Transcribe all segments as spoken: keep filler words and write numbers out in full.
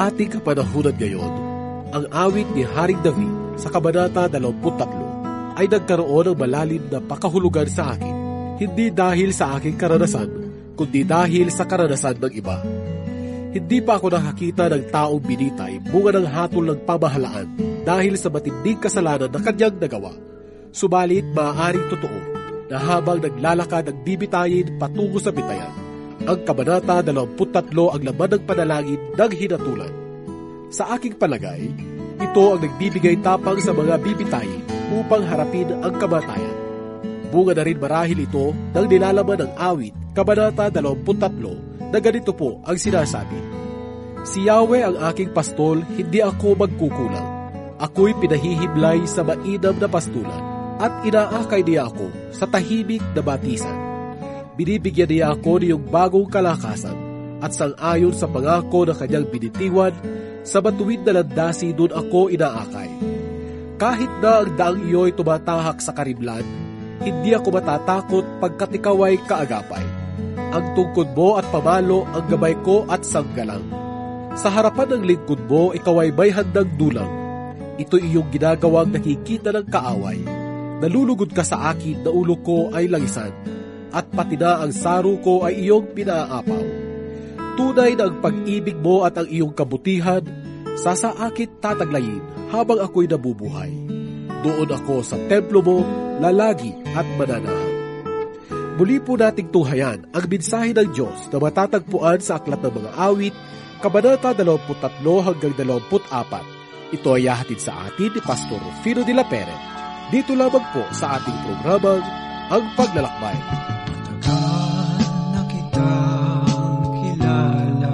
ating kapanahunan ngayon, ang awit ni Haring David sa Kabanata dalawampu't tatlo ay nagkaroon ng malalim na pakahulugan sa akin, hindi dahil sa aking karanasan, kundi dahil sa karanasan ng iba. Hindi pa ako nakakita ng taong binitay bunga ng hatol ng pamahalaan dahil sa matinding kasalanan na kanyang nagawa. Subalit maaaring totoo na habang naglalakad ang bibitayin patungo sa bitayan, ang Kabanata dalawampu't tatlo ang laman ng panalangin ng hinatulan. Sa aking palagay, ito ang nagbibigay tapang sa mga bibitayin upang harapin ang kamatayan. Bunga na rin marahil ito ng nilalaman ng awit, Kabanata dalawampu't tatlo, na ganito po ang sinasabi: Si Yahweh ang aking pastol, hindi ako magkukulang. Ako'y pinahihimlay sa mainam na pastulan, at inaakay niya ako sa tahimik na batisan. Binibigyan niya ako niyong bagong kalakasan, at sang-ayon sa pangako na kanyang binitiwan, sa matuwid na landasi doon ako inaakay. Kahit na ang daang iyo'y tumatahak sa karimlan, hindi ako matatakot pagkat ikaw ay kaagapay. Ang tungkod mo at pamalo ang gabay ko at sanggalang. Sa harapan ng lingkod mo, ikaw ay may handang dulang. Ito iyong ginagawang nakikita ng kaaway. Nalulugod ka sa akin na ulo ko ay langisan, at pati na ang saro ko ay iyong pinaapaw. Tunay na ang pag-ibig mo at ang iyong kabutihan, sa sa akin tataglayin habang ako'y nabubuhay. Doon ako sa templo mo, lalagi at mananahan. Muli po nating tunghayan ang mensahe ng Diyos na matatagpuan sa Aklat ng Mga Awit, Kabanata dalawampu't tatlo hanggang dalawampu't apat. Ito ay hahatid sa atin ni Pastor Rufino de la Peret. Dito lamang po sa ating programang Ang Paglalakbay. Matagal na kitang kilala,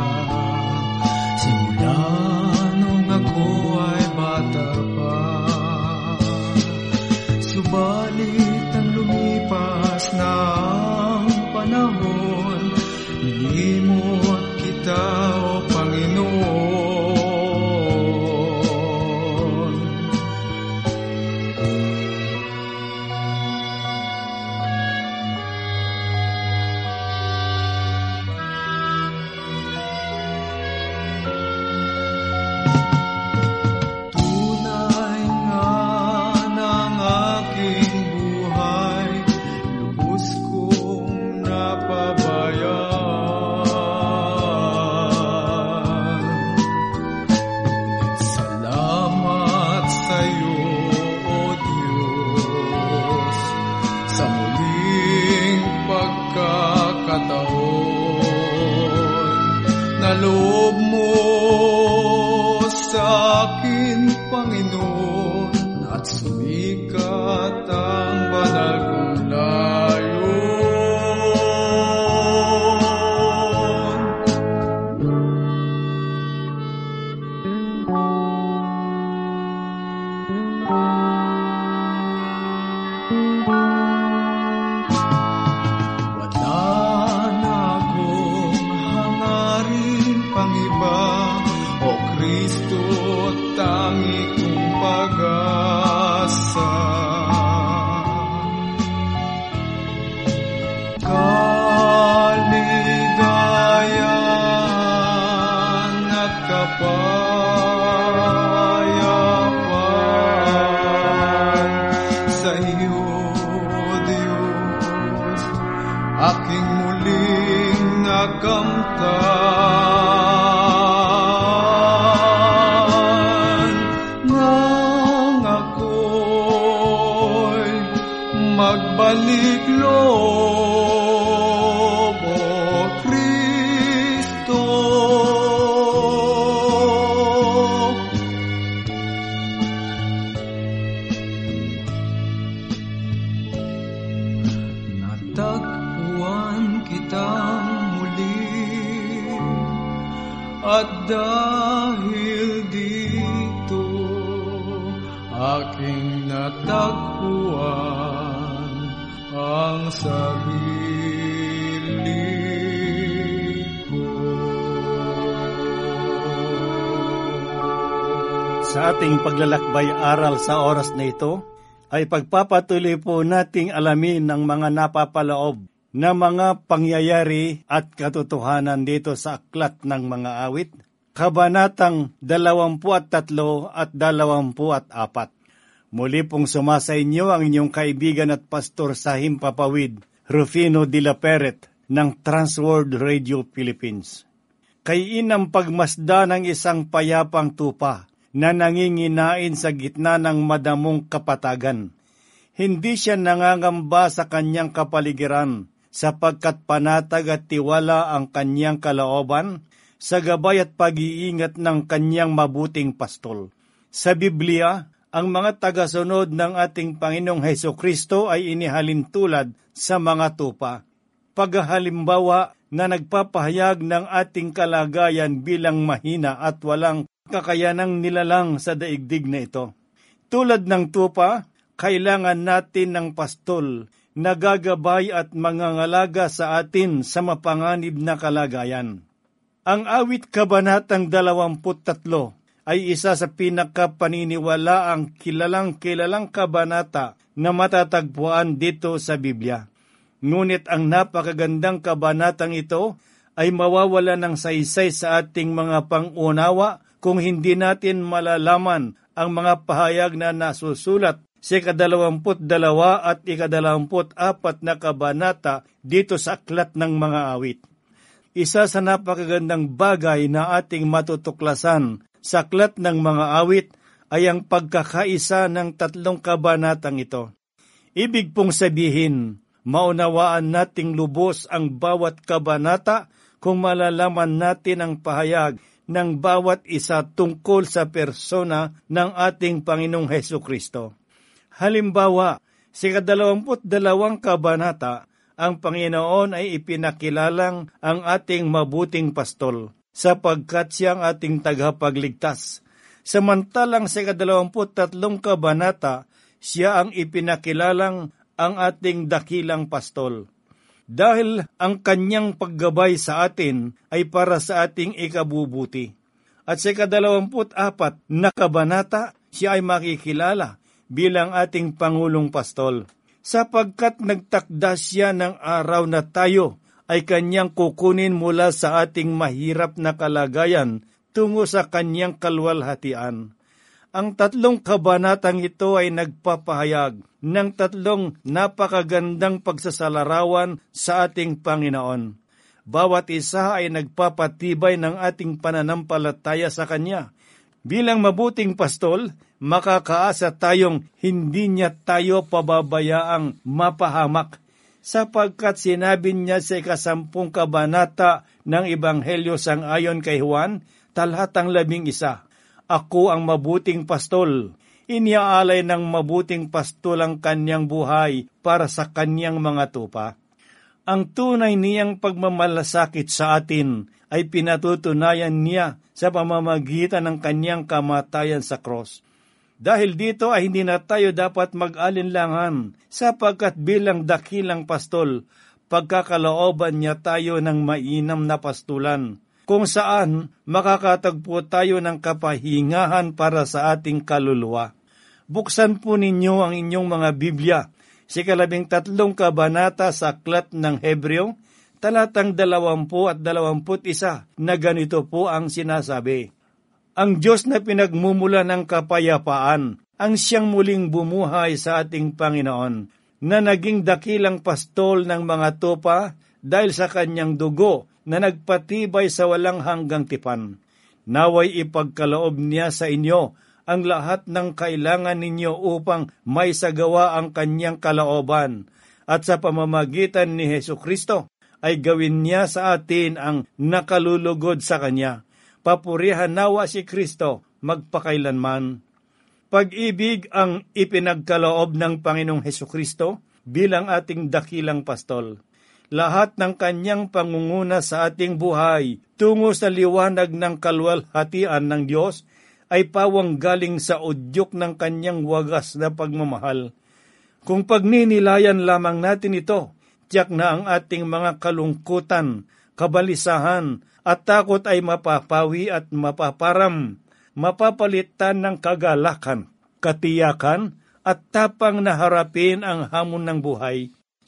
simula nung ako ay bata pa. Subalit ang lumipas na ang panahon, ilimot kita, O Panginoon. Tunay nga ng aking buhay, lubos kong napabayaan. Salamat sa'yo, O Diyos, sa muling pagkakataon na loob mo sa akin, Panginoon, at sumikat ang banal kong layon. Wala na akong hangarin pang iba, O Kristo, tangi kong pag-asa. Kaligayahan at kapayapaan sa iyo, Diyos, aking muling nakamtan, nang ako'y magbalik loob, O Kristo. Natagpuan kitang muli, at dahil dito aking natagpuan ang sarili ko. Sa ating paglalakbay aral sa oras na ito, ay pagpapatuloy po nating alamin ng mga napapaloob na mga pangyayari at katotohanan dito sa Aklat ng Mga Awit, Kabanatang dalawampu at tatlo at dalawampu at apat. Muli pong sumasa inyo ang inyong kaibigan at pastor sa Himpapawid, Rufino de la Peret ng Transworld Radio Philippines. Kay inang pagmasda ng isang payapang tupa na nanginginain sa gitna ng madamong kapatagan. Hindi siya nangangamba sa kanyang kapaligiran sapagkat panatag at tiwala ang kanyang kalooban sa gabay at pag-iingat ng kanyang mabuting pastol. Sa Biblia, ang mga tagasunod ng ating Panginoong Hesukristo ay inihalin tulad sa mga tupa. Paghalimbawa na nagpapahayag ng ating kalagayan bilang mahina at walang kakayanang nilalang sa daigdig na ito. Tulad ng tupa, kailangan natin ng pastol na gagabay at mangangalaga sa atin sa mapanganib na kalagayan. Ang awit kabanatang dalawamput tatlo ay isa sa pinakapaniniwalaang kilalang-kilalang kabanata na matatagpuan dito sa Biblia. Ngunit ang napakagandang kabanatang ito ay mawawala ng saysay sa ating mga pangunawa kung hindi natin malalaman ang mga pahayag na nasusulat sa ikadalawamput dalawa at ikadalawamput apat na kabanata dito sa aklat ng mga awit. Isa sa napakagandang bagay na ating matutuklasan sa aklat ng mga awit ay ang pagkakaisa ng tatlong kabanatang ito. Ibig pong sabihin, maunawaan nating lubos ang bawat kabanata kung malalaman natin ang pahayag ng bawat isa tungkol sa persona ng ating Panginoong Hesukristo. Halimbawa, sa ikadalawamput dalawang kabanata, ang Panginoon ay ipinakilalang ang ating mabuting pastol, sapagkat siyang ating tagapagligtas. Samantalang sa ikadalawamput tatlong kabanata, siya ang ipinakilalang ang ating dakilang pastol. Dahil ang kanyang paggabay sa atin ay para sa ating ikabubuti. At sa ikadalawamput apat na kabanata, siya ay makikilala bilang ating Pangulong Pastol, sapagkat nagtakda siya ng araw na tayo ay kanyang kukunin mula sa ating mahirap na kalagayan tungo sa kanyang kalwalhatian. Ang tatlong kabanatang ito ay nagpapahayag ng tatlong napakagandang pagsasalarawan sa ating Panginoon. Bawat isa ay nagpapatibay ng ating pananampalataya sa Kanya. Bilang mabuting pastol, makakaasa tayong hindi niya tayo pababayaang mapahamak, sapagkat sinabi niya sa ikasampung kabanata ng Ebanghelyo sang-ayon kay Juan, talhatang labing isa, Ako ang mabuting pastol, iniaalay ng mabuting pastol ang kanyang buhay para sa kanyang mga tupa. Ang tunay niyang pagmamalasakit sa atin ay pinatutunayan niya sa pamamagitan ng kanyang kamatayan sa cross. Dahil dito ay hindi na tayo dapat mag-alinlangan, sapagkat bilang dakilang pastol, pagkakalooban niya tayo ng mainam na pastulan, kung saan makakatagpo tayo ng kapahingahan para sa ating kaluluwa. Buksan po ninyo ang inyong mga Biblia, sa ikalabing tatlong kabanata sa aklat ng Hebreo, talatang dalawampu at dalawamput isa, na ganito po ang sinasabi. Ang Diyos na pinagmumula ng kapayapaan, ang siyang muling bumuhay sa ating Panginoon, na naging dakilang pastol ng mga tupa dahil sa kanyang dugo na nagpatibay sa walang hanggang tipan. Naway ipagkaloob niya sa inyo ang lahat ng kailangan ninyo upang may sagawa ang kanyang kalooban, at sa pamamagitan ni Hesukristo ay gawin niya sa atin ang nakalulugod sa Kanya. Papurihan nawa si Kristo magpakailanman. Pag-ibig ang ipinagkaloob ng Panginoong Hesukristo bilang ating dakilang pastol. Lahat ng kanyang pangunguna sa ating buhay tungo sa liwanag ng kalwalhatian ng Diyos ay pawang galing sa udyok ng kanyang wagas na pagmamahal. Kung pagninilayan lamang natin ito, tiyak na ang ating mga kalungkutan, kabalisahan, at takot ay mapapawi at mapaparam, mapapalitan ng kagalakan, katiyakan, at tapang na harapin ang hamon ng buhay.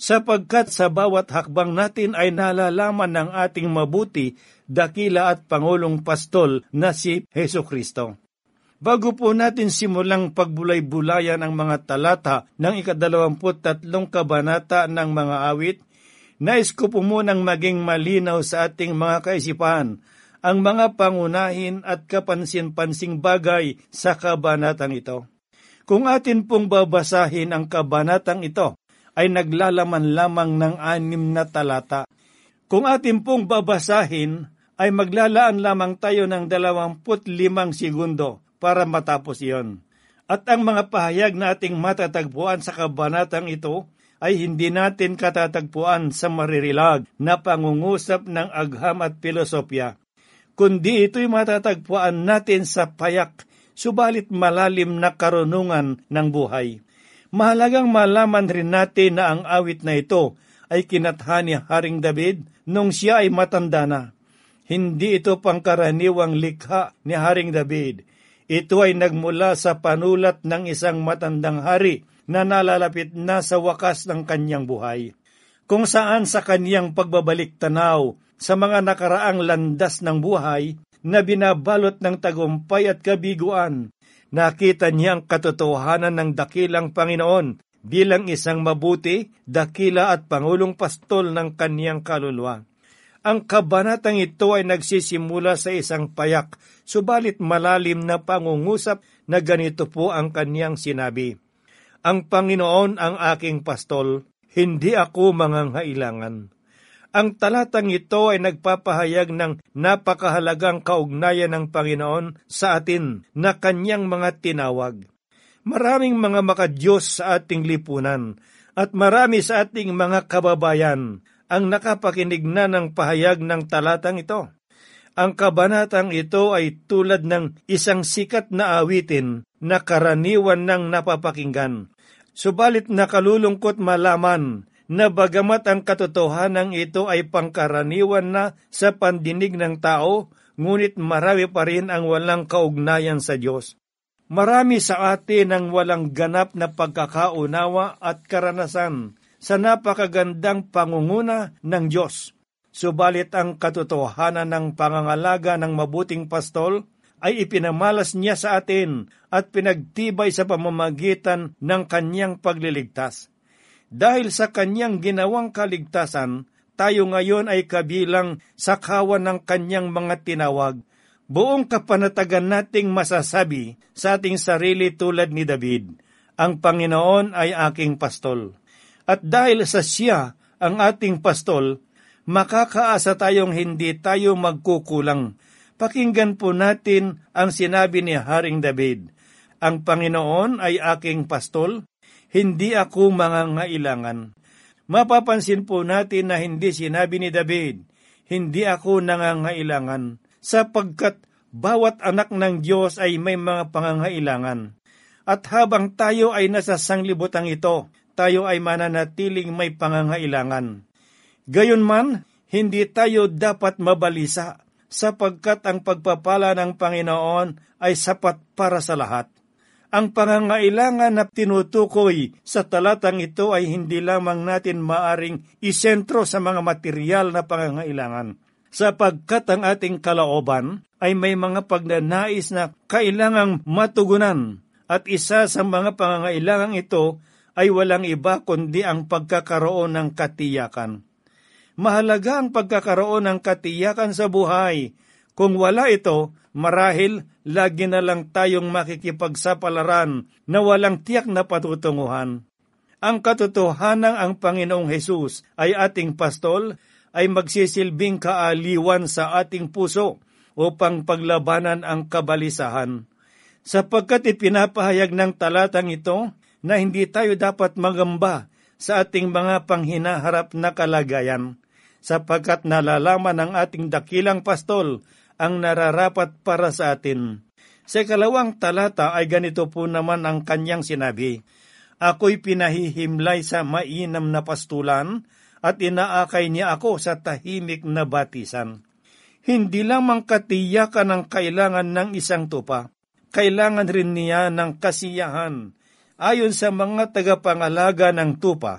sapagkat sa bawat hakbang natin ay nalalaman ng ating mabuti, dakila at Pangulong Pastol na si Hesukristo. Bago po natin simulang pagbulay-bulayan ang mga talata ng ikadalawamput tatlong kabanata ng mga awit, nais ko po munang maging malinaw sa ating mga kaisipan ang mga pangunahin at kapansin-pansing bagay sa kabanatang ito. Kung atin pong babasahin ang kabanatang ito, ay naglalaman lamang ng anim na talata. Kung atin pong babasahin, ay maglalaan lamang tayo ng dalawamput limang segundo para matapos iyon. At ang mga pahayag na ating matatagpuan sa kabanatang ito ay hindi natin katatagpuan sa maririlag na pangungusap ng agham at filosofya, kundi ito'y matatagpuan natin sa payak, subalit malalim na karunungan ng buhay. Mahalagang malaman rin natin na ang awit na ito ay kinatha ni Haring David nung siya ay matanda na. Hindi ito pangkaraniwang likha ni Haring David. Ito ay nagmula sa panulat ng isang matandang hari na nalalapit na sa wakas ng kanyang buhay, kung saan sa kanyang pagbabalik tanaw sa mga nakaraang landas ng buhay na binabalot ng tagumpay at kabiguan, nakita niya ang katotohanan ng dakilang Panginoon bilang isang mabuti, dakila at Pangulong Pastol ng kaniyang kaluluwa. Ang kabanatang ito ay nagsisimula sa isang payak, subalit malalim na pangungusap na ganito po ang kaniyang sinabi. Ang Panginoon ang aking pastol, hindi ako mangangailangan. Ang talatang ito ay nagpapahayag ng napakahalagang kaugnayan ng Panginoon sa atin na kanyang mga tinawag. Maraming mga makadiyos sa ating lipunan at marami sa ating mga kababayan ang nakapakinig na ng pahayag ng talatang ito. Ang kabanatang ito ay tulad ng isang sikat na awitin na karaniwan ng napapakinggan. Subalit nakalulungkot malaman na bagamat ang katotohanan ito ay pangkaraniwan na sa pandinig ng tao, ngunit marami pa rin ang walang kaugnayan sa Diyos. Marami sa atin ang walang ganap na pagkakaunawa at karanasan sa napakagandang pangunguna ng Diyos. Subalit ang katotohanan ng pangangalaga ng mabuting pastol ay ipinamalas niya sa atin at pinagtibay sa pamamagitan ng kanyang pagliligtas. Dahil sa kanyang ginawang kaligtasan, tayo ngayon ay kabilang sa kawan ng kanyang mga tinawag. Buong kapanatagan nating masasabi sa ating sarili tulad ni David, ang Panginoon ay aking pastol. At dahil sa siya ang ating pastol, makakaasa tayong hindi tayo magkukulang. Pakinggan po natin ang sinabi ni Haring David, ang Panginoon ay aking pastol, hindi ako mangangailangan. Mapapansin po natin na hindi sinabi ni David, hindi ako nangangailangan, sapagkat bawat anak ng Diyos ay may mga pangangailangan. At habang tayo ay nasa sanglibutang ito, tayo ay mananatiling may pangangailangan. Gayunman, hindi tayo dapat mabalisa, sapagkat ang pagpapala ng Panginoon ay sapat para sa lahat. Ang pangangailangan na tinutukoy sa talatang ito ay hindi lamang natin maaring isentro sa mga material na pangangailangan, sapagkat ang ating kalooban ay may mga pagnanais na kailangang matugunan, at isa sa mga pangangailangang ito ay walang iba kundi ang pagkakaroon ng katiyakan. Mahalaga ang pagkakaroon ng katiyakan sa buhay. Kung wala ito, marahil lagi na lang tayong makikipagsapalaran na walang tiyak na patutunguhan. Ang katotohanan ang Panginoong Hesus ay ating pastol ay magsisilbing kaaliwan sa ating puso upang paglabanan ang kabalisahan. Sapagkat ipinapahayag ng talatang ito na hindi tayo dapat magamba sa ating mga panghinaharap na kalagayan, sapagkat nalalaman ng ating dakilang pastol ang nararapat para sa atin. Sa ikalawang talata ay ganito po naman ang kanyang sinabi, ako'y pinahihimlay sa mainam na pastulan at inaakay niya ako sa tahimik na batisan. Hindi lamang katiyakan ang kailangan ng isang tupa, kailangan rin niya ng kasiyahan. Ayon sa mga tagapangalaga ng tupa,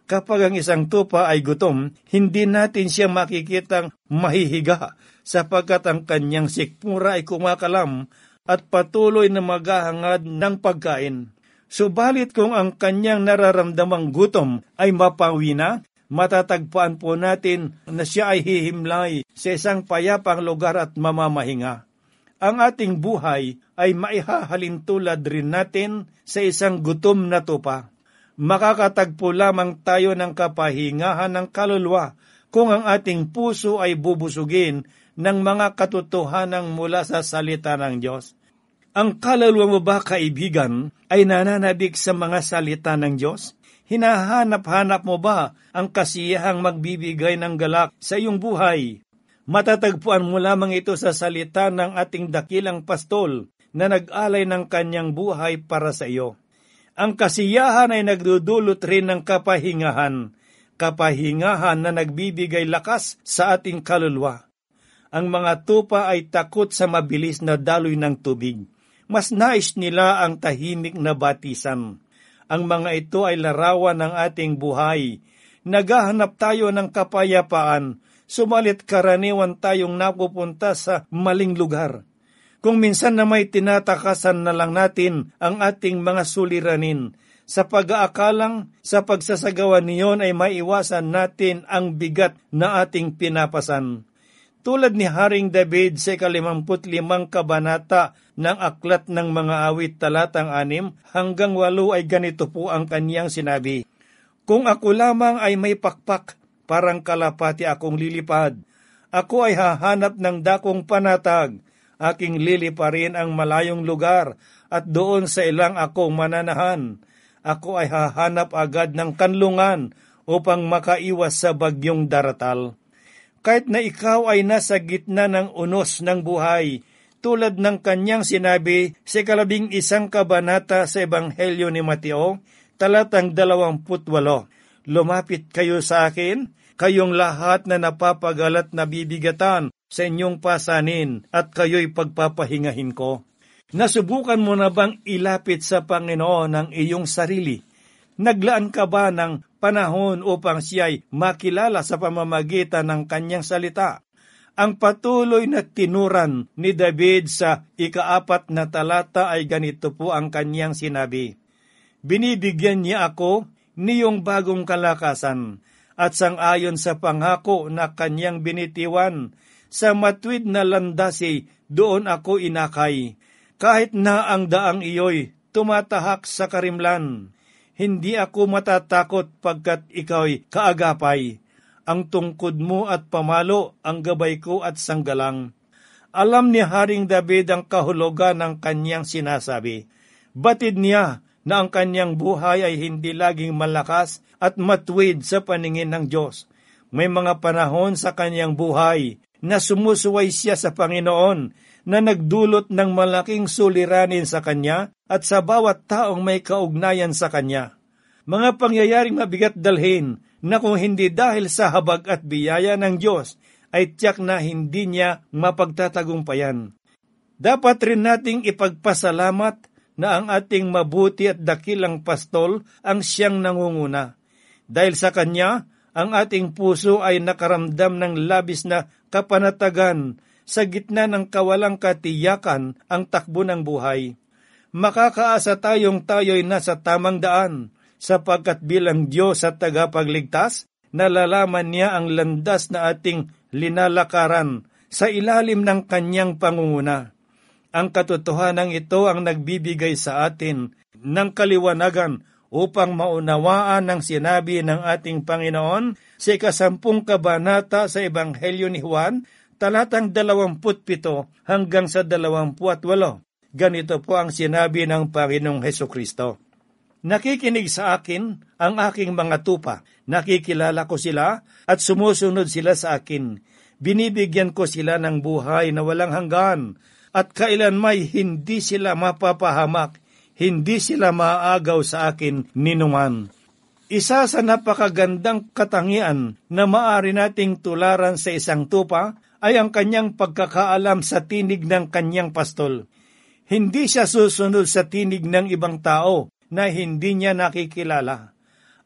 Kapag ang isang tupa ay gutom, hindi natin siya makikitang mahihiga sapagkat ang kanyang sikmura ay kumakalam at patuloy na maghahangad ng pagkain. Subalit kung ang kanyang nararamdamang gutom ay mapawi na, matatagpuan po natin na siya ay hihimlay sa isang payapang lugar at mamamahinga. Ang ating buhay ay maihahalin tulad rin natin sa isang gutom na tupa. Makakatagpo lamang tayo ng kapahingahan ng kaluluwa kung ang ating puso ay bubusugin ng mga katotohanan mula sa salita ng Diyos. Ang kaluluwa mo ba, kaibigan, ay nananabik sa mga salita ng Diyos? Hinahanap-hanap mo ba ang kasiyahang magbibigay ng galak sa iyong buhay? Matatagpuan mo lamang ito sa salita ng ating dakilang pastol na nag-alay ng kanyang buhay para sa iyo. Ang kasiyahan ay nagdudulot rin ng kapahingahan, kapahingahan na nagbibigay lakas sa ating kaluluwa. Ang mga tupa ay takot sa mabilis na daloy ng tubig. Mas nais nila ang tahimik na batisan. Ang mga ito ay larawan ng ating buhay. Naghahanap tayo ng kapayapaan, sumalit karaniwan tayong napupunta sa maling lugar. Kung minsan na may tinatakasan na lang natin ang ating mga suliranin, sa pag-aakalang sa pagsasagawa niyon ay maiwasan natin ang bigat na ating pinapasan. Tulad ni Haring David sa ikalimamput limang kabanata ng Aklat ng Mga Awit talatang anim hanggang walo ay ganito po ang kanyang sinabi. Kung ako lamang ay may pakpak, parang kalapati akong lilipad. Ako ay hahanap ng dakong panatag. Aking liliparin ang malayong lugar at doon sa ilang akong mananahan. Ako ay hahanap agad ng kanlungan upang makaiwas sa bagyong daratal. Kahit na ikaw ay nasa gitna ng unos ng buhay, tulad ng kanyang sinabi sa ikalabing isang kabanata sa Ebanghelyo ni Mateo, talatang dalawamput walo, lumapit kayo sa akin, kayong lahat na napapagalat na bibigatan sa inyong pasanin at kayo'y pagpapahingahin ko. Nasubukan mo na bang ilapit sa Panginoon ang iyong sarili? Naglaan ka ba ng panahon upang siya'y makilala sa pamamagitan ng kanyang salita? Ang patuloy na tinuran ni David sa ikaapat na talata ay ganito po ang kanyang sinabi. Binibigyan niya ako niyong bagong kalakasan at sang-ayon sa pangako na kanyang binitiwan, sa matuwid na landasi doon ako inakay. Kahit na ang daang iyo'y tumatahak sa karimlan, hindi ako matatakot pagkat ikaw'y kaagapay. Ang tungkod mo at pamalo ang gabay ko at sanggalang. Alam ni Haring David ang kahulugan ng kanyang sinasabi. Batid niya na ang kanyang buhay ay hindi laging malakas at matuwid sa paningin ng Diyos. May mga panahon sa kanyang buhay na sumusuway siya sa Panginoon na nagdulot ng malaking suliranin sa kanya at sa bawat taong may kaugnayan sa kanya. Mga pangyayaring mabigat dalhin na kung hindi dahil sa habag at biyaya ng Diyos ay tiyak na hindi niya mapagtatagumpayan. Dapat rin nating ipagpasalamat na ang ating mabuti at dakilang pastol ang siyang nangunguna. Dahil sa kanya, ang ating puso ay nakaramdam ng labis na kapanatagan sa gitna ng kawalang katiyakan ang takbo ng buhay. Makakaasa tayong tayo'y nasa tamang daan, sapagkat bilang Diyos at tagapagligtas, nalalaman niya ang landas na ating linalakaran sa ilalim ng kanyang pangunguna. Ang katotohanan ito ang nagbibigay sa atin ng kaliwanagan upang maunawaan ang sinabi ng ating Panginoon sa ikasampung kabanata sa Ebanghelyo ni Juan, talatang dalawamput pito hanggang sa dalawampu't walo. Ganito po ang sinabi ng Panginoong Hesukristo. Nakikinig sa akin ang aking mga tupa, nakikilala ko sila at sumusunod sila sa akin. Binibigyan ko sila ng buhay na walang hanggan at kailanmay hindi sila mapapahamak. Hindi sila maaagaw sa akin ninuman. Isa sa napakagandang katangian na maaari nating tularan sa isang tupa ay ang kanyang pagkakaalam sa tinig ng kanyang pastol. Hindi siya susunod sa tinig ng ibang tao na hindi niya nakikilala.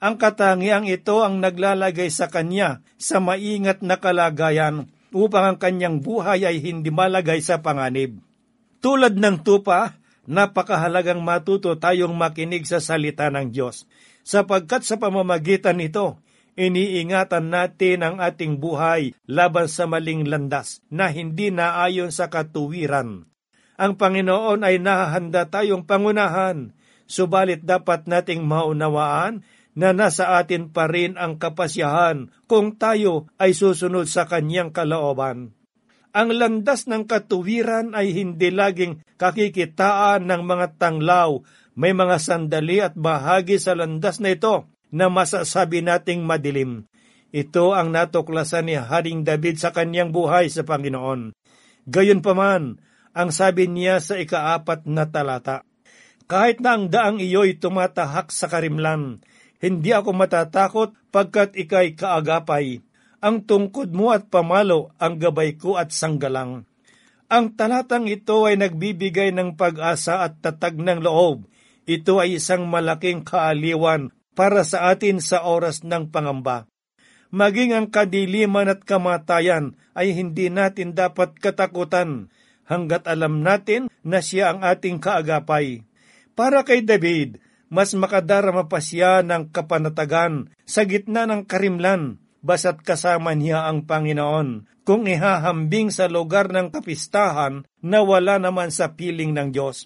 Ang katangiang ito ang naglalagay sa kanya sa maingat na kalagayan upang ang kanyang buhay ay hindi malagay sa panganib. Tulad ng tupa, napakahalagang matuto tayong makinig sa salita ng Diyos, sapagkat sa pamamagitan nito, iniingatan natin ang ating buhay laban sa maling landas na hindi naayon sa katuwiran. Ang Panginoon ay nahahanda tayong pangunahan, subalit dapat nating maunawaan na nasa atin pa rin ang kapasyahan kung tayo ay susunod sa kanyang kalooban. Ang landas ng katuwiran ay hindi laging kakikitaan ng mga tanglaw. May mga sandali at bahagi sa landas na ito na masasabi nating madilim. Ito ang natuklasan ni Haring David sa kanyang buhay sa Panginoon. Gayunpaman, ang sabi niya sa ikaapat na talata, kahit na ang daang iyo'y tumatahak sa karimlan, hindi ako matatakot pagkat ika'y kaagapay. Ang tungkod mo at pamalo ang gabay ko at sanggalang. Ang talatang ito ay nagbibigay ng pag-asa at tatag ng loob. Ito ay isang malaking kaaliwan para sa atin sa oras ng pangamba. Maging ang kadiliman at kamatayan ay hindi natin dapat katakutan hanggat alam natin na siya ang ating kaagapay. Para kay David, mas makadarama pa siya ng kapanatagan sa gitna ng karimlan, basta't kasama niya ang Panginoon, kung ihahambing sa lugar ng kapistahan na wala naman sa piling ng Diyos.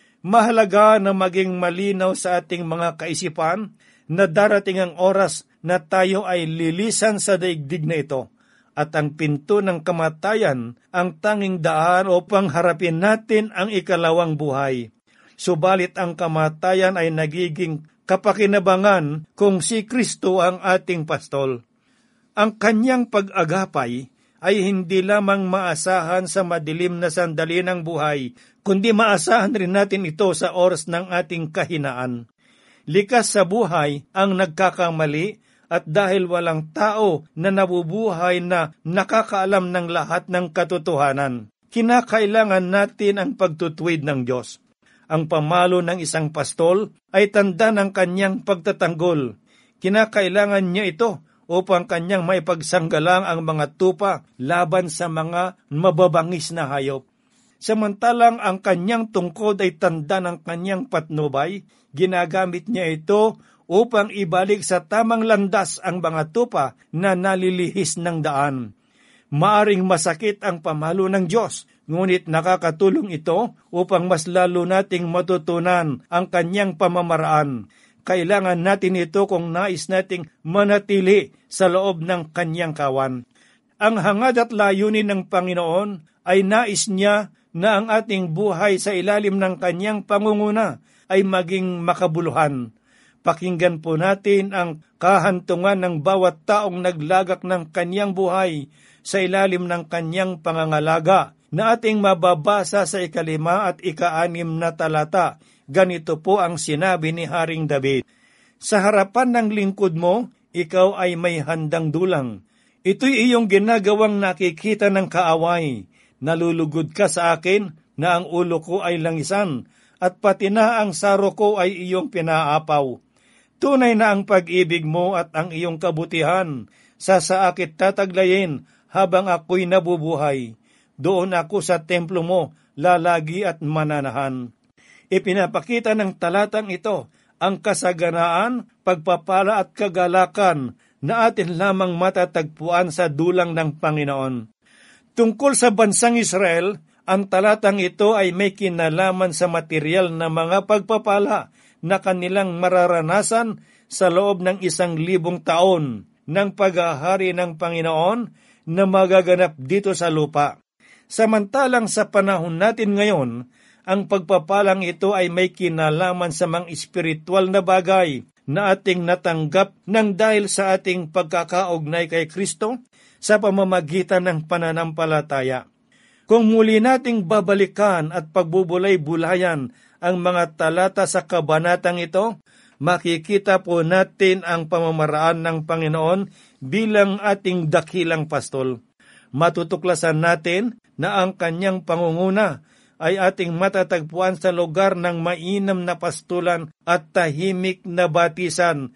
Mahalaga na maging malinaw sa ating mga kaisipan na darating ang oras na tayo ay lilisan sa daigdig na ito, at ang pinto ng kamatayan ang tanging daan upang harapin natin ang ikalawang buhay. Subalit ang kamatayan ay nagiging kapakinabangan kung si Kristo ang ating pastol. Ang kanyang pag-agapay ay hindi lamang maasahan sa madilim na sandali ng buhay, kundi maasahan rin natin ito sa oras ng ating kahinaan. Likas sa buhay ang nagkakamali, at dahil walang tao na nabubuhay na nakakaalam ng lahat ng katotohanan, kinakailangan natin ang pagtutuwid ng Diyos. Ang pamalo ng isang pastol ay tanda ng kanyang pagtatanggol. Kinakailangan niya ito upang kanyang maipagsanggalang ang mga tupa laban sa mga mababangis na hayop. Samantalang ang kanyang tungkod ay tanda ng kanyang patnubay, ginagamit niya ito upang ibalik sa tamang landas ang mga tupa na nalilihis ng daan. Maaring masakit ang pamalo ng Diyos, ngunit nakakatulong ito upang mas lalo nating matutunan ang kanyang pamamaraan. Kailangan natin ito kung nais nating manatili sa loob ng kanyang kawan. Ang hangad at layunin ng Panginoon ay nais niya na ang ating buhay sa ilalim ng kanyang pangunguna ay maging makabuluhan. Pakinggan po natin ang kahantungan ng bawat taong naglagak ng kanyang buhay sa ilalim ng kanyang pangangalaga na ating mababasa sa ikalima at ikaanim na talata. Ganito po ang sinabi ni Haring David, sa harapan ng lingkod mo, ikaw ay may handang dulang. Ito'y iyong ginagawang nakikita ng kaaway. Nalulugod ka sa akin na ang ulo ko ay langisan at pati na ang saro ko ay iyong pinaapaw. Tunay na ang pag-ibig mo at ang iyong kabutihan sa saakit tataglayin habang ako'y nabubuhay. Doon ako sa templo mo, lalagi at mananahan. Ipinapakita ng talatang ito ang kasaganaan, pagpapala at kagalakan na atin lamang matatagpuan sa dulang ng Panginoon. Tungkol sa bansang Israel, ang talatang ito ay may kinalaman sa material na mga pagpapala na kanilang mararanasan sa loob ng isang libong taon ng paghahari ng Panginoon na magaganap dito sa lupa. Samantalang sa panahon natin ngayon, ang pagpapalang ito ay may kinalaman sa mga espiritual na bagay na ating natanggap ng dahil sa ating pagkakaugnay kay Kristo sa pamamagitan ng pananampalataya. Kung muli nating babalikan at pagbubulay-bulayan ang mga talata sa kabanatang ito, makikita po natin ang pamamaraan ng Panginoon bilang ating dakilang pastol. Matutuklasan natin na ang kanyang pangunguna ay ating matatagpuan sa lugar ng mainam na pastulan at tahimik na batisan,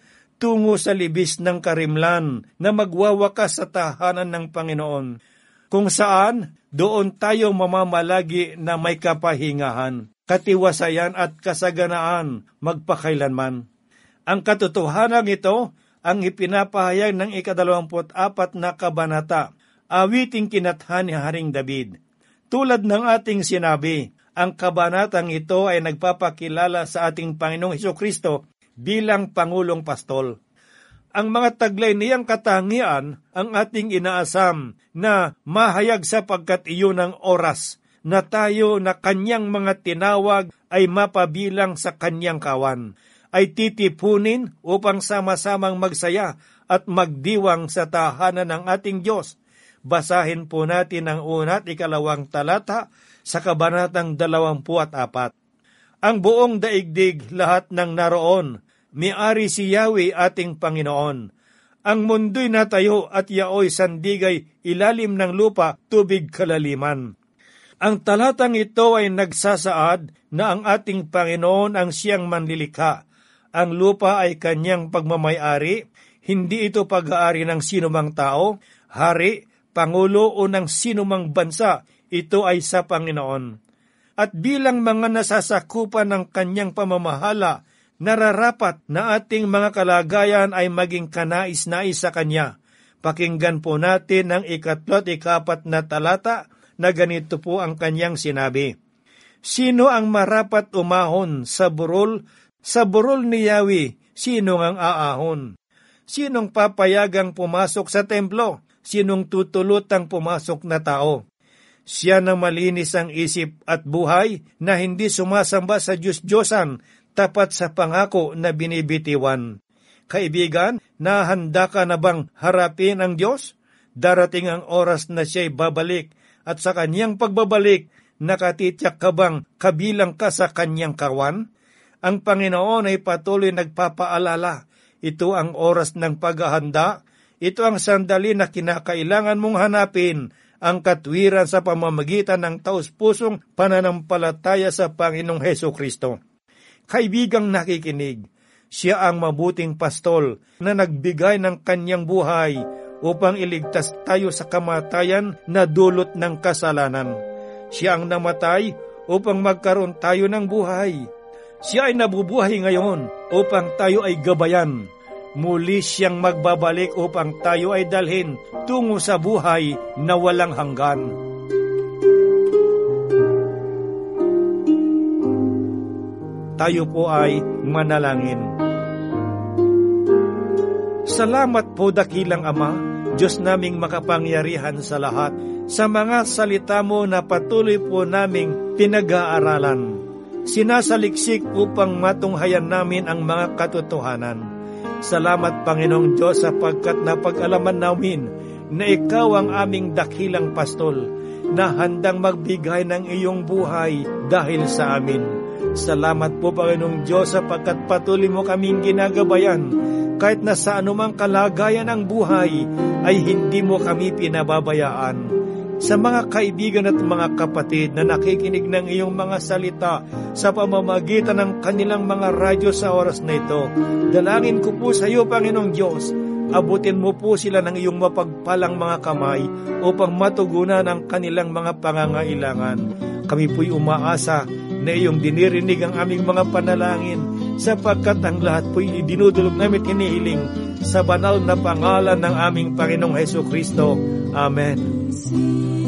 tungo sa libis ng karimlan na magwawakas sa tahanan ng Panginoon, kung saan doon tayo mamamalagi na may kapahingahan, katiwasayan at kasaganaan magpakailanman. Ang katotohanan ito ang ipinapahayag ng ikadalawamput apat na kabanata, awiting kinathan ni Haring David. Tulad ng ating sinabi, ang kabanatang ito ay nagpapakilala sa ating Panginoong Hesukristo bilang Pangulong Pastol. Ang mga taglay niyang katangian ang ating inaasam na mahayag sapagkat iyon ang oras na tayo na kanyang mga tinawag ay mapabilang sa kanyang kawan, ay titipunin upang sama-samang magsaya at magdiwang sa tahanan ng ating Diyos. Basahin po natin ang una at ikalawang talata sa kabanatang dalawampu at apat. Ang buong daigdig lahat ng naroon, may-ari si Yahweh ating Panginoon. Ang mundo'y natayo at yaoy sandigay ilalim ng lupa, tubig kalaliman. Ang talatang ito ay nagsasaad na ang ating Panginoon ang siyang manlilikha. Ang lupa ay kanyang pagmamayari, hindi ito pag-aari ng sinumang tao, hari, pangulo o ng sinumang bansa, ito ay sa Panginoon. At bilang mga nasasakupan ng kanyang pamamahala, nararapat na ating mga kalagayan ay maging kanais-nais sa Kanya. Pakinggan po natin ang ikatlo at ikapat na talata na ganito po ang kanyang sinabi. Sino ang marapat umahon sa burol? Sa burol ni Yahweh, sino ang aahon? Sinong papayagang pumasok sa templo? Sinong tutulutang pumasok na tao? Siya na malinis ang isip at buhay na hindi sumasamba sa Diyos-Diyosan, tapat sa pangako na binibitiwan. Kaibigan, nahanda ka na bang harapin ang Diyos? Darating ang oras na siya'y babalik at sa kanyang pagbabalik, nakatitiyak ka bang kabilang ka sa kanyang kawan? Ang Panginoon ay patuloy nagpapaalala. Ito ang oras ng paghahanda. Ito ang sandali na kinakailangan mong hanapin ang katwiran sa pamamagitan ng taus-pusong pananampalataya sa Panginoong Hesukristo. Kaibigang nakikinig, siya ang mabuting pastol na nagbigay ng kanyang buhay upang iligtas tayo sa kamatayan na dulot ng kasalanan. Siya ang namatay upang magkaroon tayo ng buhay. Siya ay nabubuhay ngayon upang tayo ay gabayan. Muli siyang magbabalik upang tayo ay dalhin tungo sa buhay na walang hanggan. Tayo po ay manalangin. Salamat po dakilang Ama, Diyos naming makapangyarihan sa lahat, sa mga salita mo na patuloy po naming pinag-aaralan. Sinasaliksik upang matunghayan namin ang mga katotohanan. Salamat Panginoong Diyos sapagkat napag-alaman namin na Ikaw ang aming dakilang pastol na handang magbigay ng iyong buhay dahil sa amin. Salamat po Panginoong Diyos sapagkat patuloy mo kaming ginagabayan. Kahit na sa anumang kalagayan ng buhay ay hindi mo kami pinababayaan. Sa mga kaibigan at mga kapatid na nakikinig ng iyong mga salita sa pamamagitan ng kanilang mga radyo sa oras na ito, dalangin ko po sa iyo, Panginoong Diyos, abutin mo po sila ng iyong mapagpalang mga kamay upang matugunan ang kanilang mga pangangailangan. Kami po'y umaasa na iyong dinirinig ang aming mga panalangin sapagkat ang lahat po'y idinudulog namin hinihiling sa banal na pangalan ng aming Panginoong Hesukristo. Amen.